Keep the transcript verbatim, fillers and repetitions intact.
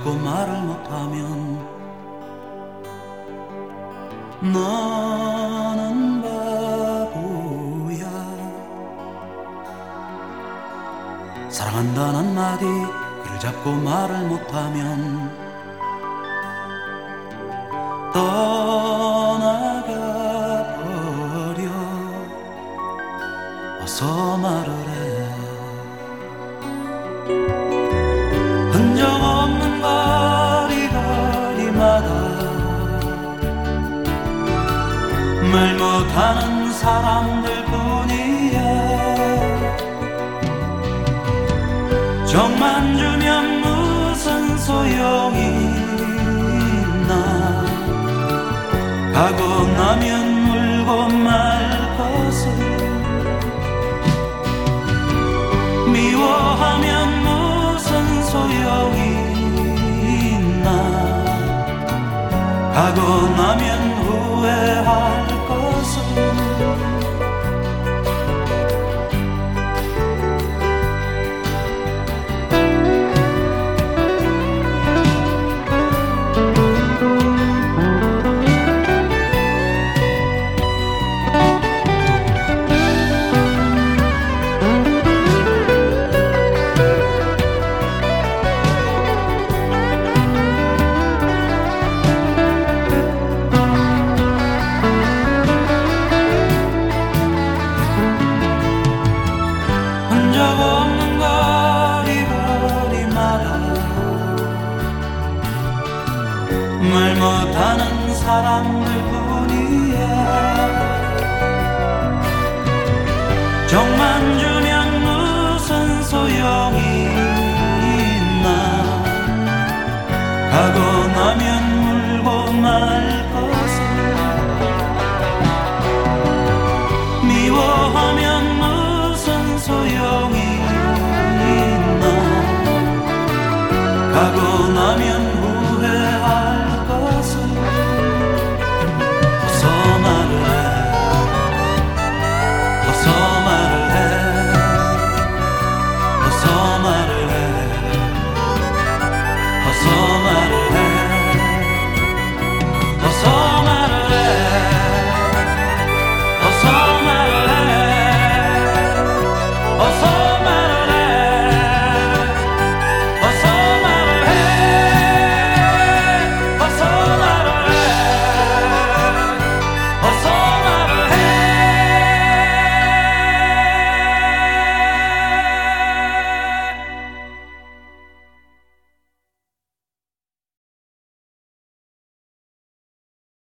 붙잡고 말을 못하면 너는 바보야. 사랑한다는 한마디 귀를 잡고 말을 못하면 떠나가 버려. 어서 말을 해. 흔적 없는 거리거리마다 말 못하는 사람들 뿐이야. 정만 주면 무슨 소용이 있나. 가고 나면 울고 말 것을 미워하면 무슨 소용이 있나. 가고 나면 후회할 것을. 흔적 없는 거리거리마다 말 못하는 사람들 뿐이야. 정만 주면 무슨 소용이 있나. 가고 나면 울고 말 것을 미워하면 무슨 소용이 있나. 가고 나면